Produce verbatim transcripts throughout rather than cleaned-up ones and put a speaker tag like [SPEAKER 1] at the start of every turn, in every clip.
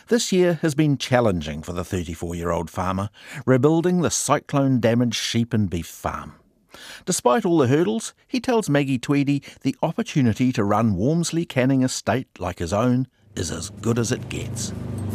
[SPEAKER 1] This year has been challenging for the thirty-four-year-old farmer, rebuilding the cyclone-damaged sheep and beef farm. Despite all the hurdles, he tells Maggie Tweedy the opportunity to run Walmsley Canning Estate like his own is as good as it gets.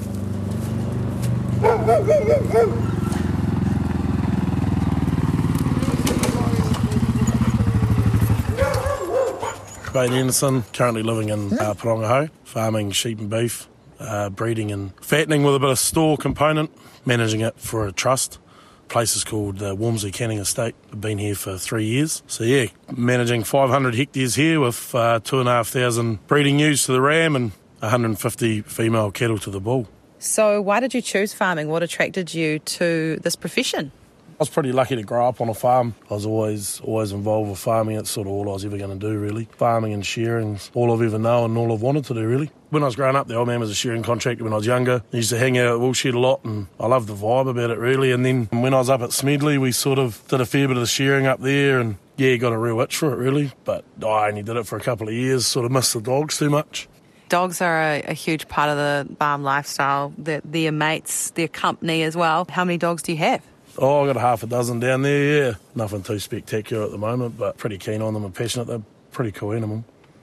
[SPEAKER 2] Wayne Anderson, currently living in uh, Parongaho, farming sheep and beef, uh, breeding and fattening with a bit of store component, managing it for a trust. The place is called uh, Walmsley Canning Estate. I've been here for three years. So yeah, managing five hundred hectares here with uh, two and a half thousand breeding ewes to the ram and one hundred fifty female cattle to the bull.
[SPEAKER 3] So why did you choose farming? What attracted you to this profession?
[SPEAKER 2] I was pretty lucky to grow up on a farm. I was always always involved with farming. It's sort of all I was ever going to do, really. Farming and shearing is all I've ever known and all I've wanted to do, really. When I was growing up, the old man was a shearing contractor when I was younger. I used to hang out at Woolshed a lot and I loved the vibe about it, really. And then when I was up at Smedley, we sort of did a fair bit of the shearing up there and, yeah, got a real itch for it, really. But I only did it for a couple of years, sort of missed the dogs too much.
[SPEAKER 3] Dogs are a, a huge part of the farm lifestyle. They're, they're your mates, their company as well. How many dogs do you have?
[SPEAKER 2] Oh, I've got a half a dozen down there, yeah. Nothing too spectacular at the moment, but pretty keen on them and passionate. They're pretty cool animal.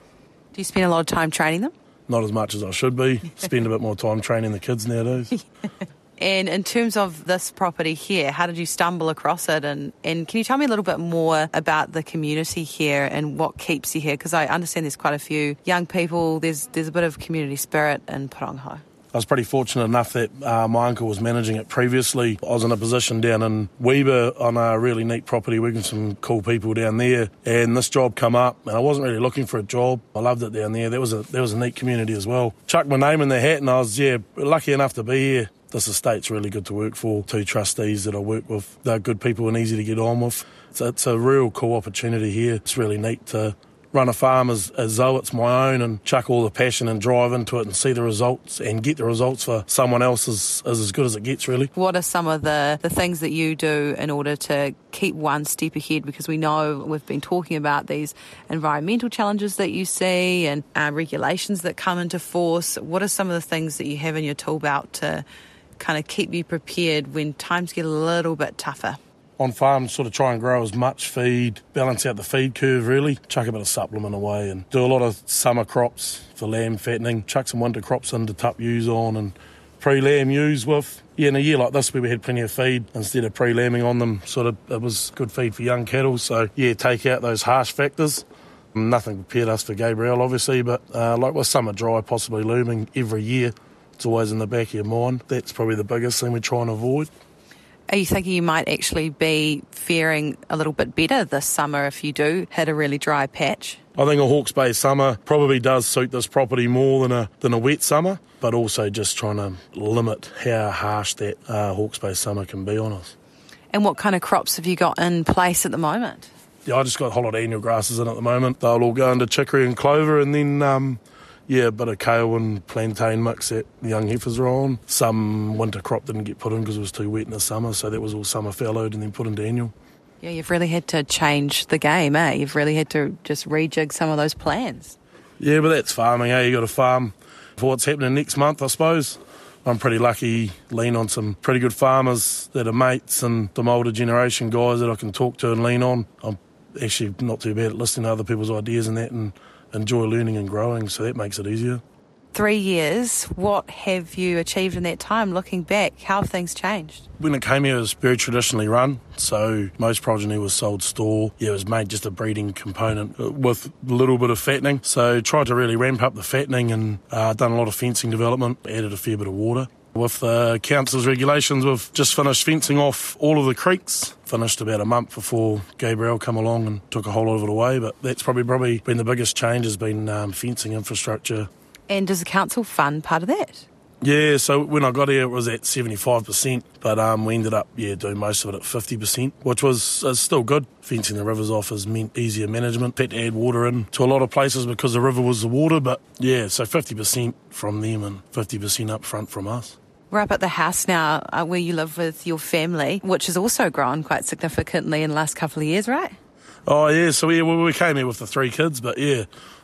[SPEAKER 3] Do you spend a lot of time training them?
[SPEAKER 2] Not as much as I should be. Spend a bit more time training the kids nowadays.
[SPEAKER 3] And in terms of this property here, how did you stumble across it? And, and can you tell me a little bit more about the community here and what keeps you here? Because I understand there's quite a few young people. There's, there's a bit of community spirit in Parongaho.
[SPEAKER 2] I was pretty fortunate enough that uh, my uncle was managing it previously. I was in a position down in Weber on a really neat property, working with some cool people down there, and this job come up, and I wasn't really looking for a job. I loved it down there. That was a that was a neat community as well. Chucked my name in the hat, and I was yeah lucky enough to be here. This estate's really good to work for. Two trustees that I work with, they're good people and easy to get on with. It's a, it's a real cool opportunity here. It's really neat to run a farm as, as though it's my own and chuck all the passion and drive into it and see the results and get the results for someone else is, is as good as it gets, really.
[SPEAKER 3] What are some of the, the things that you do in order to keep one step ahead? Because we know we've been talking about these environmental challenges that you see and uh, regulations that come into force. What are some of the things that you have in your tool belt to kind of keep you prepared when times get a little bit tougher?
[SPEAKER 2] On farm, sort of try and grow as much feed, balance out the feed curve really, chuck a bit of supplement away and do a lot of summer crops for lamb fattening, chuck some winter crops in to tup ewes on and pre-lamb ewes with. Yeah, in a year like this where we had plenty of feed, instead of pre-lambing on them, sort of it was good feed for young cattle, so yeah, take out those harsh factors. Nothing prepared us for Gabrielle obviously, but uh, like with summer dry possibly looming every year, it's always in the back of your mind. That's probably the biggest thing we try and avoid.
[SPEAKER 3] Are you thinking you might actually be faring a little bit better this summer if you do hit a really dry patch?
[SPEAKER 2] I think a Hawke's Bay summer probably does suit this property more than a than a wet summer, but also just trying to limit how harsh that uh, Hawke's Bay summer can be on us.
[SPEAKER 3] And what kind of crops have you got in place at the moment?
[SPEAKER 2] Yeah, I just got a whole lot of annual grasses in at the moment. They'll all go into chicory and clover, and then um, yeah, a bit of kale and plantain mix that the young heifers are on. Some winter crop didn't get put in because it was too wet in the summer, so that was all summer fallowed and then put into annual.
[SPEAKER 3] Yeah, you've really had to change the game, eh? You've really had to just rejig some of those plans.
[SPEAKER 2] Yeah, but that's farming, eh? You got to farm for what's happening next month, I suppose. I'm pretty lucky, lean on some pretty good farmers that are mates and some older generation guys that I can talk to and lean on. I'm actually not too bad at listening to other people's ideas and that, and enjoy learning and growing, so that makes it easier.
[SPEAKER 3] Three years, what have you achieved in that time? Looking back, how have things changed?
[SPEAKER 2] When it came here, it was very traditionally run, so most progeny was sold store. Yeah, it was made just a breeding component with a little bit of fattening, so tried to really ramp up the fattening and uh, done a lot of fencing development, added a fair bit of water. With the uh, council's regulations, we've just finished fencing off all of the creeks. Finished about a month before Gabrielle come along and took a whole lot of it away, but that's probably probably been the biggest change, has been um, fencing infrastructure.
[SPEAKER 3] And does the council fund part of that?
[SPEAKER 2] Yeah, so when I got here it was at seventy-five percent, but um, we ended up yeah doing most of it at fifty percent, which was uh, still good. Fencing the rivers off has meant easier management. Had to add water in to a lot of places because the river was the water, but yeah, so fifty percent from them and fifty percent up front from us.
[SPEAKER 3] We're up at the house now uh, where you live with your family, which has also grown quite significantly in the last couple of years, right?
[SPEAKER 2] Oh, yeah, so yeah, we, we came here with the three kids, but yeah,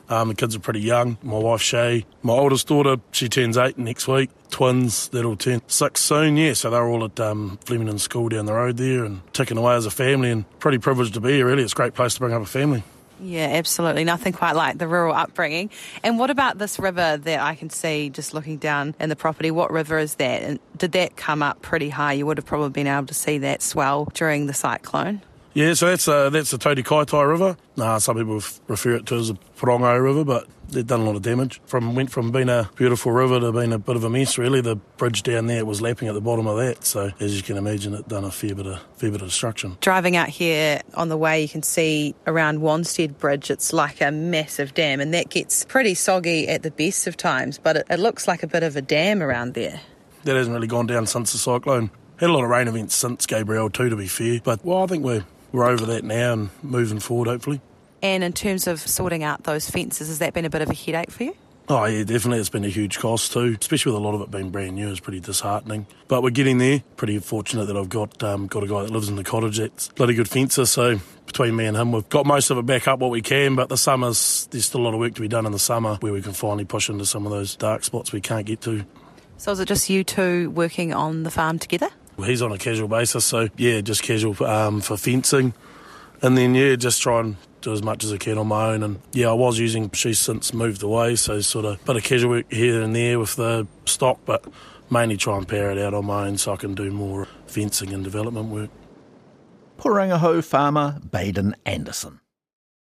[SPEAKER 2] Um, the kids are pretty young. My wife Shay, my oldest daughter, she turns eight next week. Twins, that'll turn six soon, yeah. So they're all at um, Flemington School down the road there and ticking away as a family, and pretty privileged to be here, really. It's a great place to bring up a family.
[SPEAKER 3] Yeah, absolutely. Nothing quite like the rural upbringing. And what about this river that I can see just looking down in the property? What river is that? And did that come up pretty high? You would have probably been able to see that swell during the cyclone.
[SPEAKER 2] Yeah, so that's uh, that's the Todi Kaitai River. Uh, some people refer it to as the Porongo River, but they've done a lot of damage. From went from being a beautiful river to being a bit of a mess, really. The bridge down there was lapping at the bottom of that, so as you can imagine, it done a fair bit of fair bit of destruction.
[SPEAKER 3] Driving out here on the way, you can see around Wanstead Bridge, it's like a massive dam, and that gets pretty soggy at the best of times, but it, it looks like a bit of a dam around there.
[SPEAKER 2] That hasn't really gone down since the cyclone. Had a lot of rain events since Gabrielle too, to be fair, but well, I think we're We're over that now and moving forward, hopefully.
[SPEAKER 3] And in terms of sorting out those fences, has that been a bit of a headache for you?
[SPEAKER 2] Oh, yeah, definitely. It's been a huge cost too, especially with a lot of it being brand new. It's pretty disheartening. But we're getting there. Pretty fortunate that I've got um, got a guy that lives in the cottage that's a bloody good fencer, so between me and him, we've got most of it back up what we can, but the summer's, there's still a lot of work to be done in the summer where we can finally push into some of those dark spots we can't get to.
[SPEAKER 3] So is it just you two working on the farm together?
[SPEAKER 2] Well, he's on a casual basis, so yeah, just casual um, for fencing. And then, yeah, just try and do as much as I can on my own. And, yeah, I was using, she's since moved away, so sort of a bit of casual work here and there with the stock, but mainly try and power it out on my own so I can do more fencing and development work.
[SPEAKER 1] Porangaho farmer Baden Anderson.